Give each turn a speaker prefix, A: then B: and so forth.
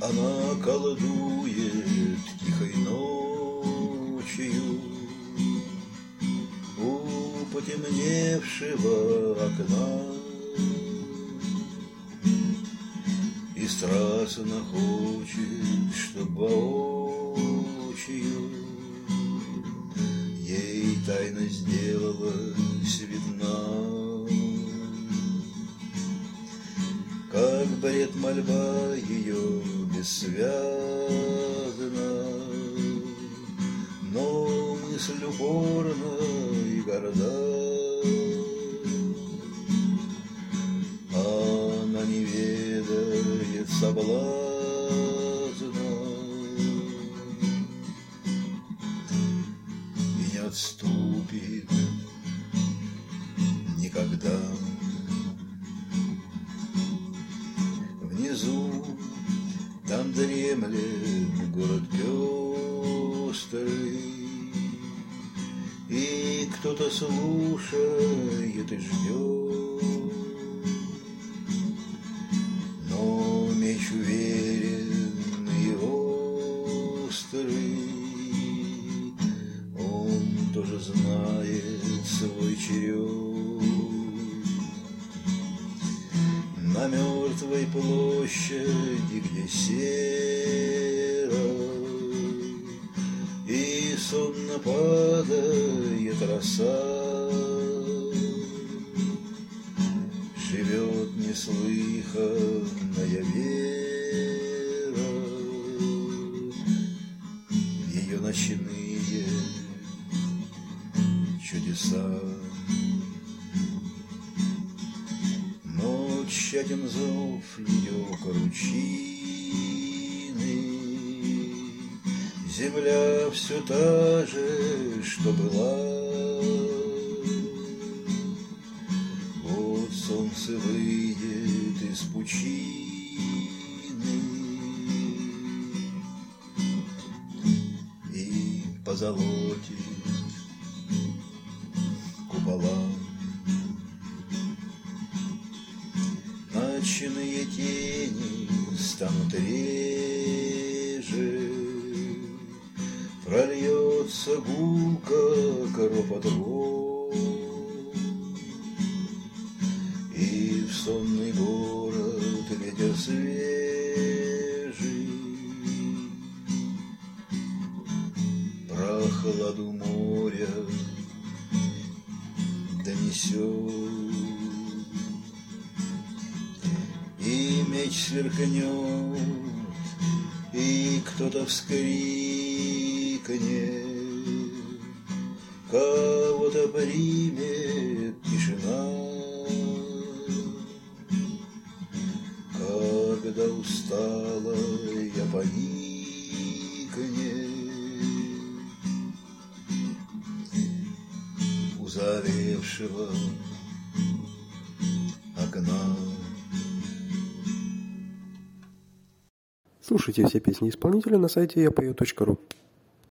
A: Она колдует тихой ночью у потемневшего окна и страстно хочет, чтоб воочию ей тайна сделалась видна. Как бред мольба ее бессвязна, но мысль упорна и горда. Она не ведает соблазна и не отступит никогда. Внизу, там дремлет город пестрый, и кто-то слушает и ждет. Но меч уверен и острый, он тоже знает свой черед. На мертвой площади, где серо и сонно падает роса, живет неслыханная вера в ее ночные чудеса. Тщателен зов ее кручины, земля все та же, что была. Вот солнце выйдет из пучины и позолотит купола. Ночные тени станут реже, прольется гулко ропот ров, и в сонный город ветер свежий прохладу моря донесет. И меч сверкнет, и кто-то вскрикнет, кого-то примет тишина. Когда усталая поникнет у заревшего окна.
B: Слушайте все песни исполнителя на сайте yapою.ru.